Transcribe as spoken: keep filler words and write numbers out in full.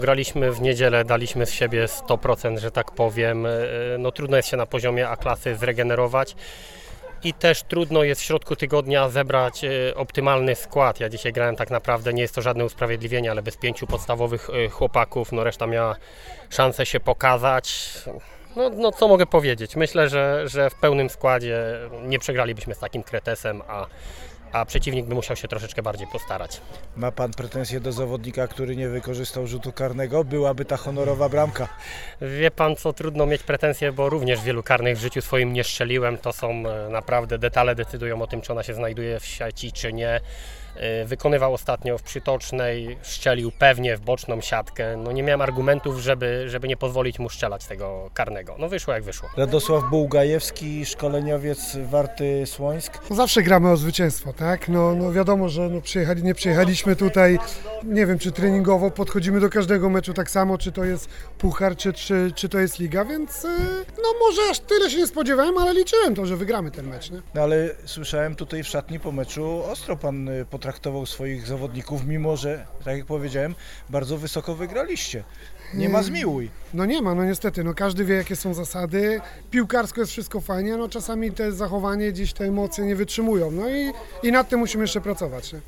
Graliśmy w niedzielę, daliśmy z siebie sto procent, że tak powiem. No trudno jest się na poziomie A-klasy zregenerować i też trudno jest w środku tygodnia zebrać optymalny skład. Ja dzisiaj grałem tak naprawdę, nie jest to żadne usprawiedliwienie, ale bez pięciu podstawowych chłopaków, no reszta miała szansę się pokazać. No, no co mogę powiedzieć? Myślę, że, że w pełnym składzie nie przegralibyśmy z takim Kretesem, a a przeciwnik by musiał się troszeczkę bardziej postarać. Ma pan pretensje do zawodnika, który nie wykorzystał rzutu karnego? Byłaby ta honorowa bramka. Wie pan co, trudno mieć pretensje, bo również wielu karnych w życiu swoim nie strzeliłem. To są naprawdę detale, decydują o tym, czy ona się znajduje w sieci, czy nie. Wykonywał ostatnio w Przytocznej, strzelił pewnie w boczną siatkę. No nie miałem argumentów, żeby, żeby nie pozwolić mu strzelać tego karnego. No wyszło jak wyszło. Radosław Bułgajewski, szkoleniowiec Warty Słońsk. Zawsze gramy o zwycięstwo, tak? No, no wiadomo, że no przyjechali, nie przyjechaliśmy tutaj, nie wiem, czy treningowo podchodzimy do każdego meczu tak samo, czy to jest puchar, czy, czy, czy to jest liga, więc no może aż tyle się nie spodziewałem, ale liczyłem to, że wygramy ten mecz, nie? No ale słyszałem tutaj w szatni po meczu, ostro pan potraktował swoich zawodników, mimo że, tak jak powiedziałem, bardzo wysoko wygraliście. Nie ma zmiłuj. No nie ma, no niestety, no każdy wie jakie są zasady, piłkarsko jest wszystko fajnie, no czasami te zachowanie, gdzieś te emocje nie wytrzymują, no i, i nad tym musimy jeszcze pracować, nie?